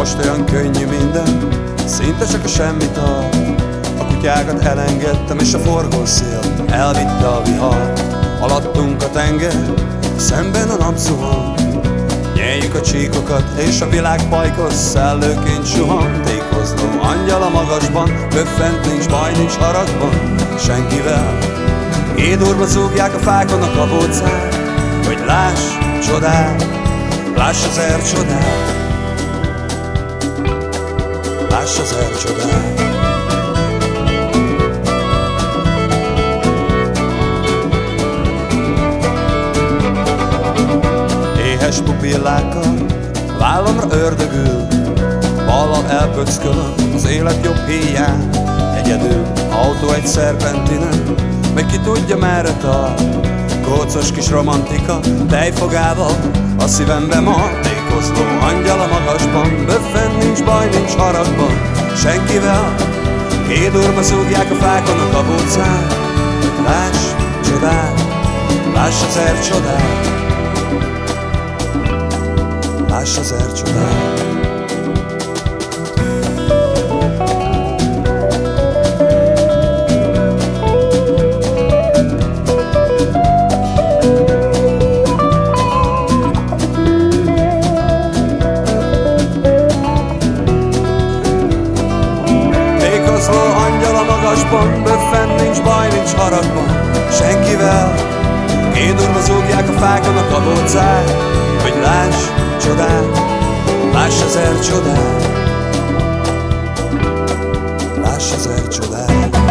Most olyan könnyű minden, szinte csak a semmit ad. A kutyákat elengedtem, és a forgó szél elvitte a vihar. Alattunk a tenger, szemben a nap zuhan. Nyeljük a csíkokat, és a világ pajkos szellőként suhan. Tékozló angyal a magasban, böffent, nincs baj, nincs haragban senkivel. Édurva zúgják a fákon a kabócát, hogy láss csodát, láss ezer csodát, láss ezer csodát. Éhes pupillákkal vállamra ördögül, ballal elpöckölöm az élet jobb híján. Egyedül autó egy szerpentinen, meg ki tudja merre tart. Kócos kis romantika tejfogával a szívembe mar. Tékozló angyal a magasban, böffen, nincs baj, nincs haragban senkivel. Kédurva zúgják a fákon a kabócát, láss csodát, láss ezer csodát, láss ezer csodát. Tékozló angyal a magasban, böffen, nincs baj, nincs haragban senkivel. Kédurva zúgják a fákon a kabócát, hogy láss csodát, láss ezer csodát, láss ezer csodát.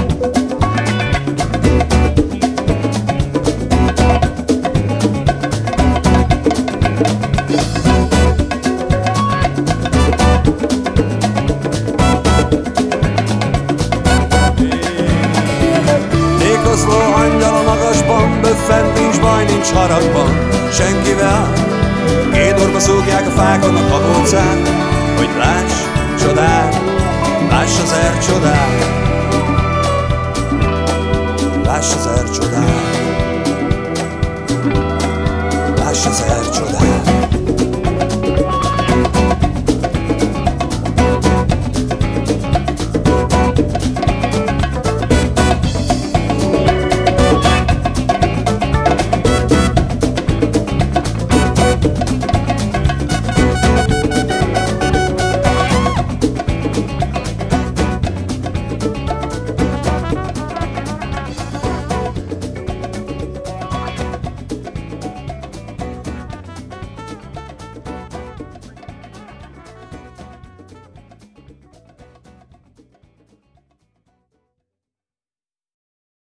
Tékozló angyal a magasban, böffen, nincs baj, nincs haragban senkivel. Kédurva zúgják a fákon a kabócát, hogy láss csodát, láss ezer csodát, láss ezer csodát, láss ezer csodát.